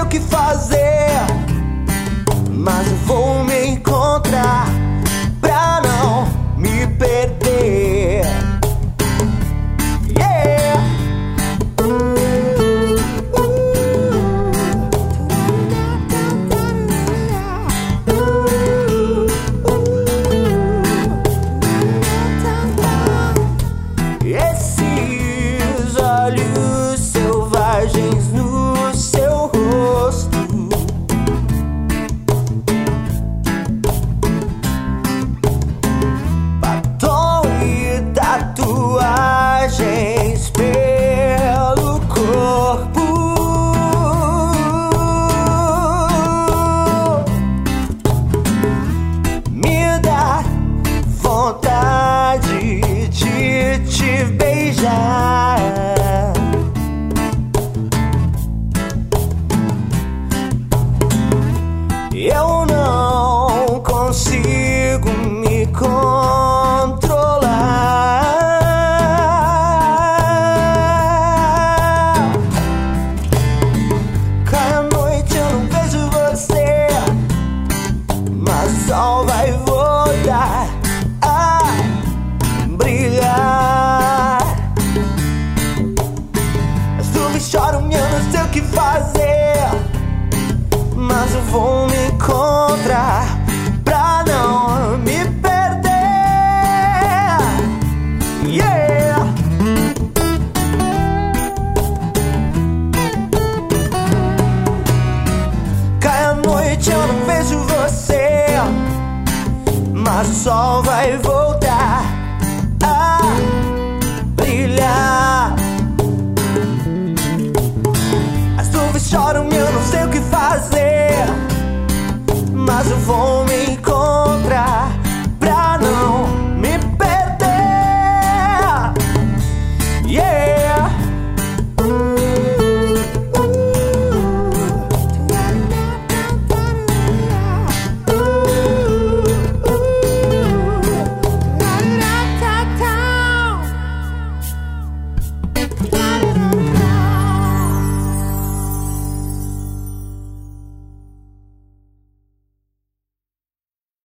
que fazer, mas eu vou me encontrar pra não me perder. Yeah! Esses olhos selvagens no seu rosto, batom e tatuagens pelo corpo, me dá vontade de te beijar. Eu não consigo me controlar. Cai a noite, eu não vejo você, mas o sol vai voltar a brilhar. As nuvens choram e eu não sei o que fazer, mas eu vou me encontrar pra não me perder. Yeah! Cai a noite, eu não vejo você, mas o sol vai voltar.